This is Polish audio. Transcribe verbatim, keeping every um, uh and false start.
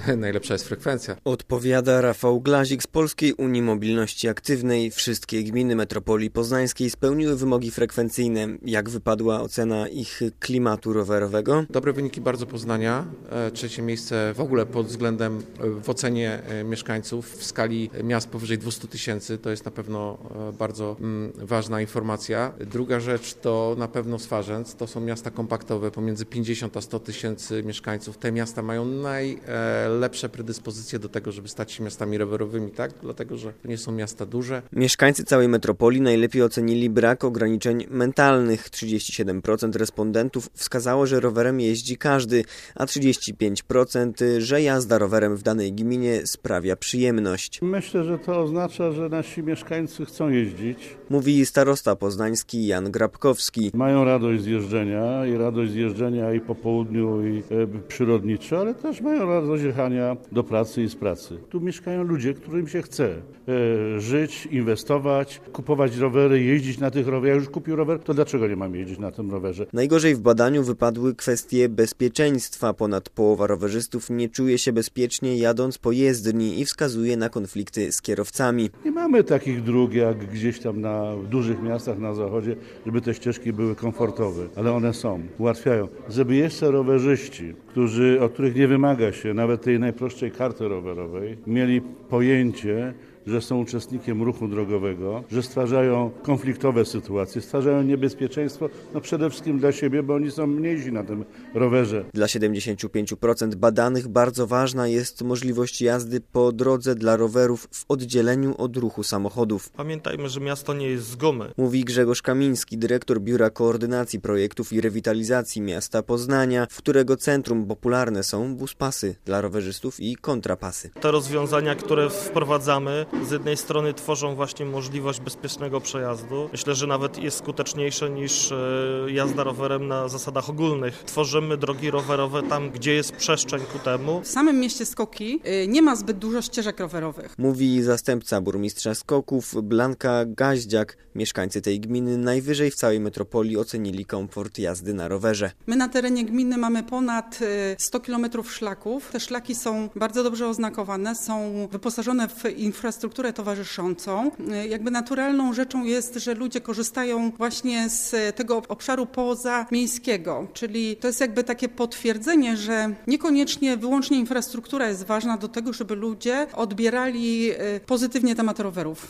najlepsza jest frekwencja. Odpowiada Rafał Glazik z Polskiej Unii Mobilności Aktywnej. Wszystkie gminy metropolii poznańskiej spełniły wymogi frekwencyjne. Jak wypadła ocena ich klimatu rowerowego? Dobre wyniki bardzo Poznania. Trzecie miejsce w ogóle pod względem w ocenie mieszkańców w skali miast powyżej dwieście tysięcy. To jest na pewno bardzo ważna informacja. Druga rzecz to na pewno Swarzędz. To są miasta kompaktowe pomiędzy pięćdziesiąt a sto tysięcy mieszkańców. Te miasta mają najlepsze predyspozycje do tego, żeby stać się miastami rowerowymi, tak? Dlatego, że to nie są miasta duże. Mieszkańcy całej metropolii najlepiej ocenili brak ograniczeń mentalnych. trzydzieści siedem procent respondentów wskazało, że rowerem jeździ każdy, a trzydzieści pięć procent, że jazda rowerem w danej gminie sprawia przyjemność. Myślę, że to oznacza, że nasi mieszkańcy chcą jeździć. Mówi starosta poznański Jan Grabkowski. Mają radość z jeżdżenia i radość z jeżdżenia i po południu i e, przyrodniczo, ale też mają radość jechania do pracy i z pracy. Tu mieszkają ludzie, którym się chce e, żyć, inwestować, kupować rowery, jeździć na tych rowerach. Jak już kupił rower, to dlaczego nie mam jeździć na tym rowerze? Najgorzej w badaniu wypadły kwestie bezpieczeństwa. Ponad połowa rowerzystów nie czuje się bezpiecznie jadąc po jezdni i wskazuje na konflikty z kierowcami. Nie mamy takich dróg jak gdzieś tam na w dużych miastach na zachodzie, żeby te ścieżki były komfortowe, ale one są, ułatwiają. Żeby jeszcze rowerzyści, którzy, od których nie wymaga się nawet tej najprostszej karty rowerowej, mieli pojęcie, że są uczestnikiem ruchu drogowego, że stwarzają konfliktowe sytuacje, stwarzają niebezpieczeństwo, no przede wszystkim dla siebie, bo oni są mniejsi na tym rowerze. Dla siedemdziesiąt pięć procent badanych bardzo ważna jest możliwość jazdy po drodze dla rowerów w oddzieleniu od ruchu samochodów. Pamiętajmy, że miasto nie jest z gumy. Mówi Grzegorz Kamiński, dyrektor Biura Koordynacji Projektów i Rewitalizacji Miasta Poznania, w którego centrum popularne są buspasy dla rowerzystów i kontrapasy. Te rozwiązania, które wprowadzamy, z jednej strony tworzą właśnie możliwość bezpiecznego przejazdu. Myślę, że nawet jest skuteczniejsze niż jazda rowerem na zasadach ogólnych. Tworzymy drogi rowerowe tam, gdzie jest przestrzeń ku temu. W samym mieście Skoki nie ma zbyt dużo ścieżek rowerowych. Mówi zastępca burmistrza Skoków Blanka Gaździak. Mieszkańcy tej gminy najwyżej w całej metropolii ocenili komfort jazdy na rowerze. My na terenie gminy mamy ponad sto kilometrów szlaków. Te szlaki są bardzo dobrze oznakowane, są wyposażone w infrastrukturę towarzyszącą. Jakby naturalną rzeczą jest, że ludzie korzystają właśnie z tego obszaru pozamiejskiego, czyli to jest jakby takie potwierdzenie, że niekoniecznie wyłącznie infrastruktura jest ważna do tego, żeby ludzie odbierali pozytywnie temat rowerów.